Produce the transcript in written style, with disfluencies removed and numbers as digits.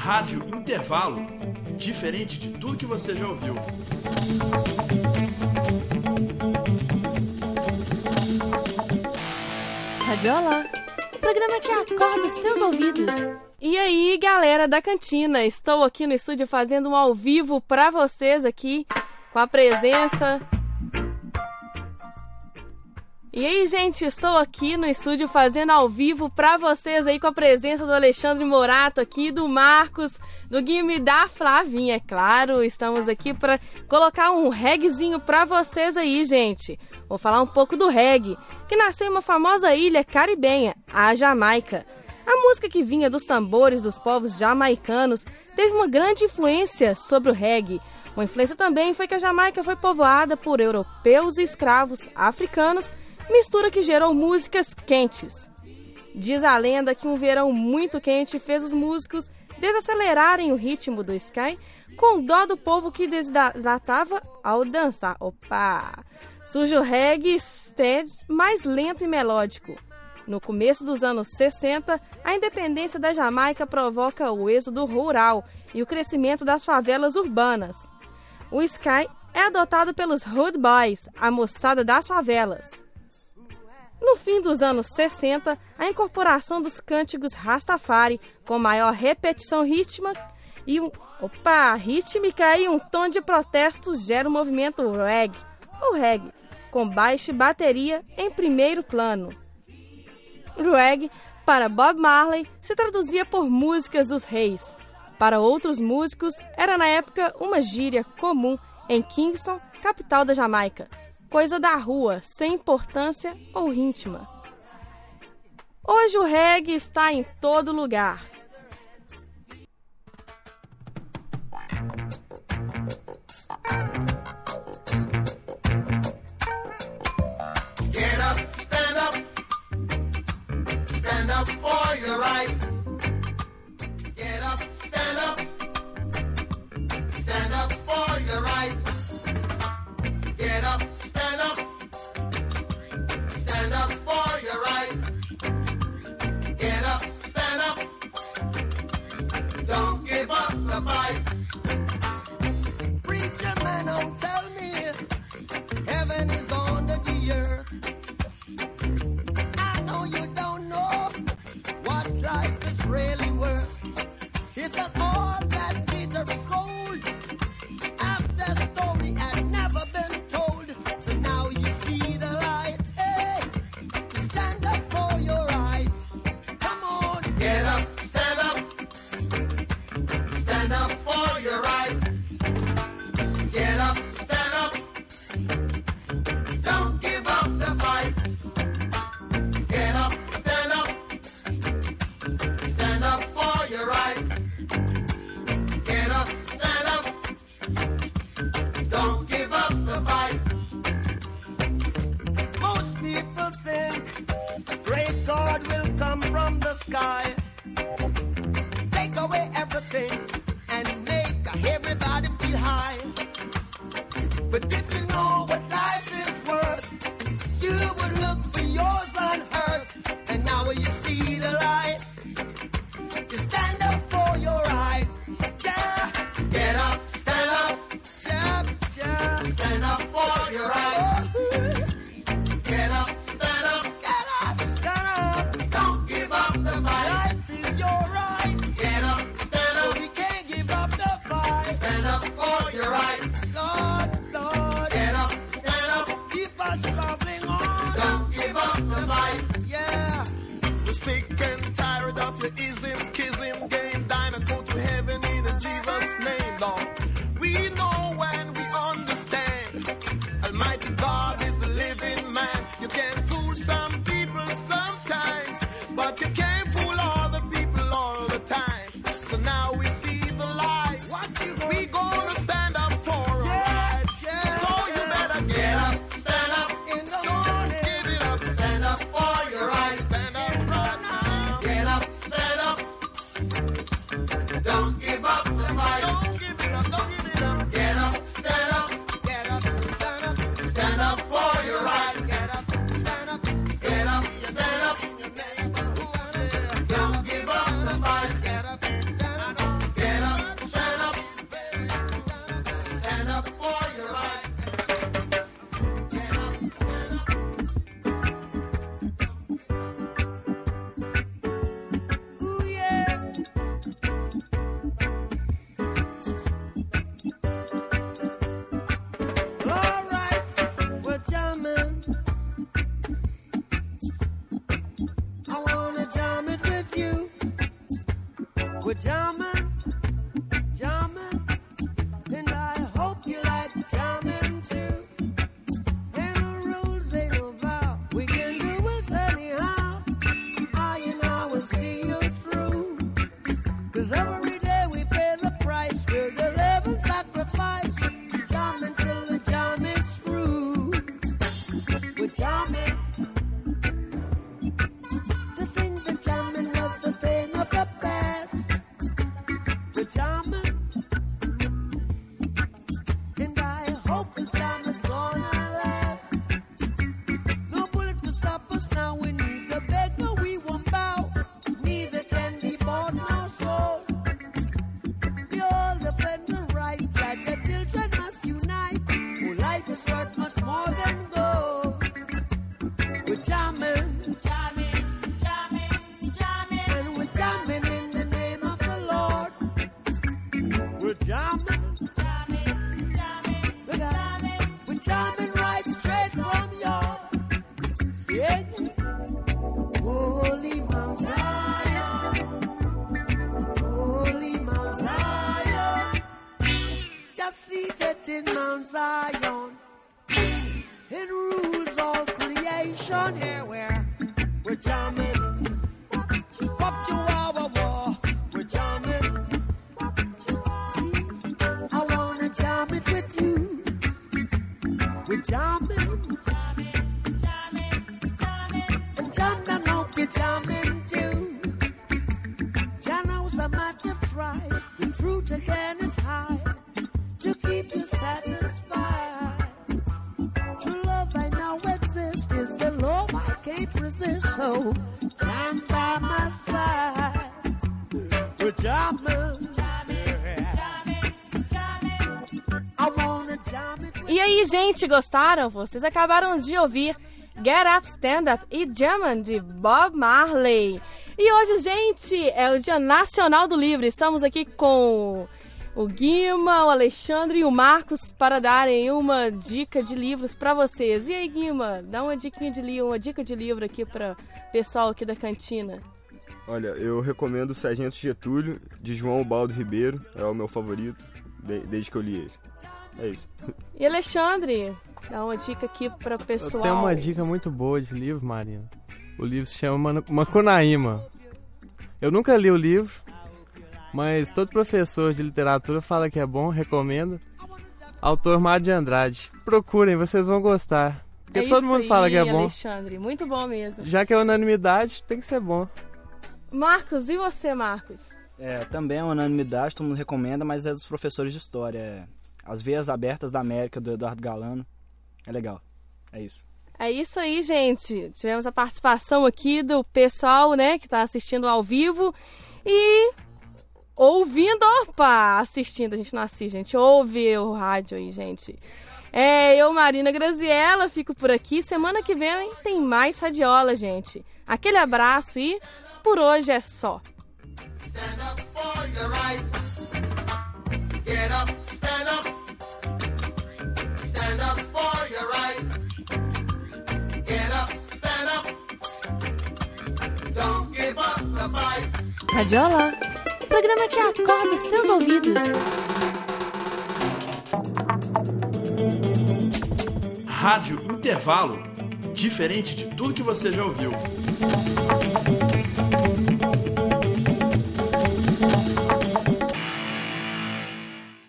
Rádio Intervalo, diferente de tudo que você já ouviu. Radiola, o programa que acorda os seus ouvidos. E aí, galera da cantina, estou aqui no estúdio fazendo um ao vivo pra vocês aqui, com a presença... E aí, gente, estou aqui no estúdio fazendo ao vivo pra vocês aí com a presença do Alexandre Morato aqui, do Marcos, do Guilherme e da Flavinha, é claro. Estamos aqui pra colocar um reguezinho pra vocês aí, gente. Vou falar um pouco do reggae, que nasceu em uma famosa ilha caribenha, a Jamaica. A música que vinha dos tambores dos povos jamaicanos teve uma grande influência sobre o reggae. Uma influência também foi que a Jamaica foi povoada por europeus e escravos africanos, mistura que gerou músicas quentes. Diz a lenda que um verão muito quente fez os músicos desacelerarem o ritmo do sky com dó do povo que desidratava ao dançar. Opa! Surge o reggae steady mais lento e melódico. No começo dos anos 60, a independência da Jamaica provoca o êxodo rural e o crescimento das favelas urbanas. O sky é adotado pelos Hood Boys, a moçada das favelas. No fim dos anos 60, a incorporação dos cânticos Rastafari, com maior repetição rítmica e um tom de protesto gera o movimento reggae, ou reggae, com baixo e bateria em primeiro plano. Reggae, para Bob Marley, se traduzia por músicas dos reis. Para outros músicos, era na época uma gíria comum em Kingston, capital da Jamaica. Coisa da rua, sem importância ou íntima. Hoje o reggae está em todo lugar. Get up, stand up for your right. Get up, stand up for your right. Get up. Stand up for your right. Get up, stand up. Don't give up the fight. Preacher man, don't tell me heaven is under the earth. I know you don't know what life is really worth. It's not all that glitter is gold. After story had never been told. So now you see the light. Hey, stand up for your right. Come on, get up, stand up. Stand up for your right. Get up, stand up. Don't give up the fight. Get up, stand up. Stand up for your right. Get up, stand up. Don't give up the fight. Most people think great God will come from the sky, take away everything and make everybody feel high. But if you know what life is worth, you will look for yours on earth. And now you see the light, you stand up for your rights. Yeah. Get up, stand up. Yeah, yeah. Stand up for your rights. Get up, stand up. Get up, stand up. Don't give up the fight. Life is your right. Get up, stand up. So we can't give up the fight. Stand up for your rights. Lord, Lord. Get up, stand up. Keep us traveling on. Don't give up the fight. Yeah. We're sick and tired of your ism, schism, game, dine and go to heaven in Jesus' name, Lord. We know and we understand. Almighty God is a living man. You can fool some people sometimes, but you can't fool all the people all the time. So now we see the light. We gonna stand up for our rights. Yeah. So you better Get up, stand up. in the morning. Give it up, stand up for your right. Stand up right now. Get up, stand up. Don't give up the fight. Don't give it up, don't give it up. Get up, stand up. Get up, stand up. Stand up for your right. Get up, stand up. Get up, stand up. In your neighborhood. We're jamming, jamming, and I hope you like jamming too. Ain't no rules, ain't no vow, we can do it anyhow. I and I will see you through, 'cause every day we pay the price, we'll live and sacrifice. Jamming till the jam is through. We're jamming. To think that jamming was a thing of the past. We're jamming, and I hope this jam is gonna last. No bullet will stop us now. We need to beg, no, we won't bow. Neither can be bought nor sold. We all defend the right. Judge, the children must unite. Oh, life is worth much more than gold. We're jamming, jamming, jamming, jamming, and we're jamming in the name of the Lord. We're jamming, jamming, jamming, jamming. We're jamming right straight from your singing. Holy Mount Zion, Holy Mount Zion, just seated in Mount Zion, it rules all creation. Here we're jamming. Fuck you, war. We're jamming. See, I wanna jam it with you. We're jamming, jamming, jamming, jamming, and jamming, hope you're jamming too. Janos a matter of pride, the truth again is high, to keep you satisfied. True love I know exists, is the love I can't resist, so jam by my side. We're jamming, jamming, jamming, jamming. I wanna jam it with E aí, gente, gostaram? Vocês acabaram de ouvir Get Up, Stand Up e Jammin' de Bob Marley. E hoje, gente, é o Dia Nacional do Livro. Estamos aqui com o Guima, o Alexandre e o Marcos para darem uma dica de livros para vocês. E aí, Guima, dá uma dica de livro aqui para pessoal aqui da cantina. Olha, eu recomendo o Sargento Getúlio, de João Baldo Ribeiro. É o meu favorito, desde que eu li ele. É isso. E Alexandre, dá uma dica aqui para o pessoal. Eu tenho uma dica muito boa de livro, Marina. O livro se chama Macunaíma. Eu nunca li o livro, mas todo professor de literatura fala que é bom, recomenda. Autor Mário de Andrade. Procurem, vocês vão gostar. Porque todo mundo fala que é bom. Alexandre, muito bom mesmo. Já que é unanimidade, tem que ser bom. Marcos, e você, Marcos? Também é unanimidade, todo mundo recomenda, mas é dos professores de história. As Veias Abertas da América, do Eduardo Galano. É legal, é isso. É isso aí, gente. Tivemos a participação aqui do pessoal, né, que tá assistindo ao vivo e ouvindo, assistindo, a gente não assiste, a gente ouve o rádio aí, gente. Eu, Marina Graziella, fico por aqui. Semana que vem tem mais Radiola, gente. Aquele abraço e por hoje é só. Stand up for your right. Get up, stand up. Stand up for your right. Get up, stand up. Don't give up the fight. Radiola, o programa que acorda os seus ouvidos. Rádio Intervalo. Diferente de tudo que você já ouviu.